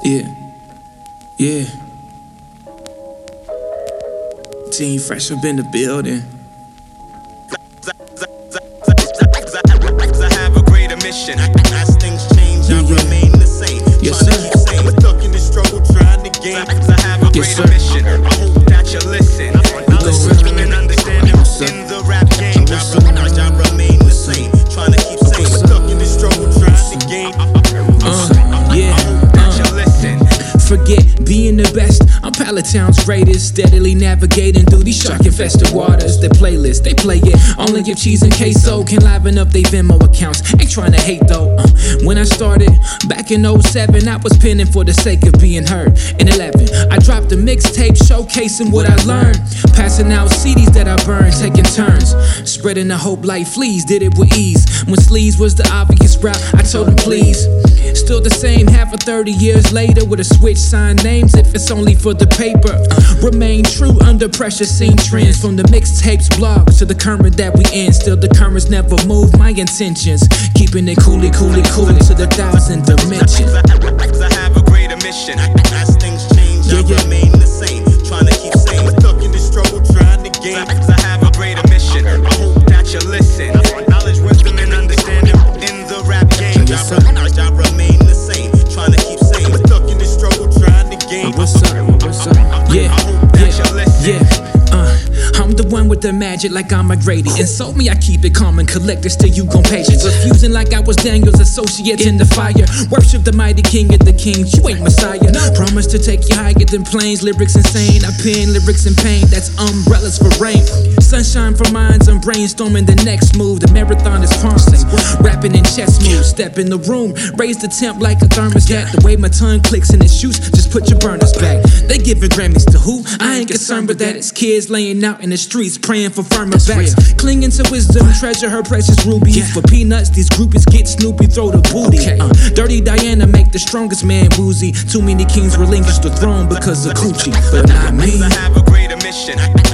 Yeah, yeah. Team Fresh up in the building. I have a greater mission. As things change, I remain the same. Yes, Trying to sir. keep sane. We're stuck in this struggle, trying to gain. I have a Yes, greater sir. mission. I hope that you listen. Knowledge, wisdom, and understanding in the rap game. I remain the same. Trying to keep sane. We're stuck in this struggle, trying to gain. Yeah. I hope that you listen. Forget being the best. I'm Palatown's greatest. Steadily navigating through these shark-infested waters. Their playlist, they play it. Only if cheese and queso can liven up they Venmo accounts. Ain't trying to hate though. When I started back in 07, I was penning for the sake of being heard. In 11, I dropped a mixtape showcasing what I learned. Passing out CDs that I burned, taking turns. Spreading the hope like fleas, did it with ease. When sleaze was the obvious route, I told them please. Still the same, half of 30 years later with a switch sign names if it's only for the paper. Remain true under pressure, seen trends from the mixtapes, blogs to the current that we in. Still the currents never move my intentions. Keeping it coolly to the 1,000 dimensions. I have a greater mission. As things change, I remain the same. Trying to keep sane. We're stuck in this struggle, trying to gain. I have a greater mission. I hope that you listen. Knowledge, wisdom, and understanding in the rap game. I remain the same. Trying to keep sane. We're stuck in this struggle, trying to gain. What's up? Yeah, I hope that you listen. yeah. I'm the one with the magic like I'm McGrady. Insult me, I keep it calm and collected, still you gon' patience. Refusing like I was Daniel's associate in the fire. Worship the mighty king of the kings, you ain't Messiah. Promise to take you higher than planes, lyrics insane. I pen lyrics in pain, that's umbrellas for rain. Sunshine for minds, I'm brainstorming the next move. The marathon is pausing, rapping in chess moves. Step in the room, raise the temp like a thermostat. The way my tongue clicks and it shoots, just put your burners back. They giving Grammys to who? I ain't concerned with that. It's kids laying out in the streets praying for firmer backs. Clinging to wisdom, treasure her precious ruby. For peanuts, these groupies get Snoopy, throw the booty. Dirty Diana make the strongest man woozy. Too many kings relinquish the throne because of coochie, but not me. I have a greater mission.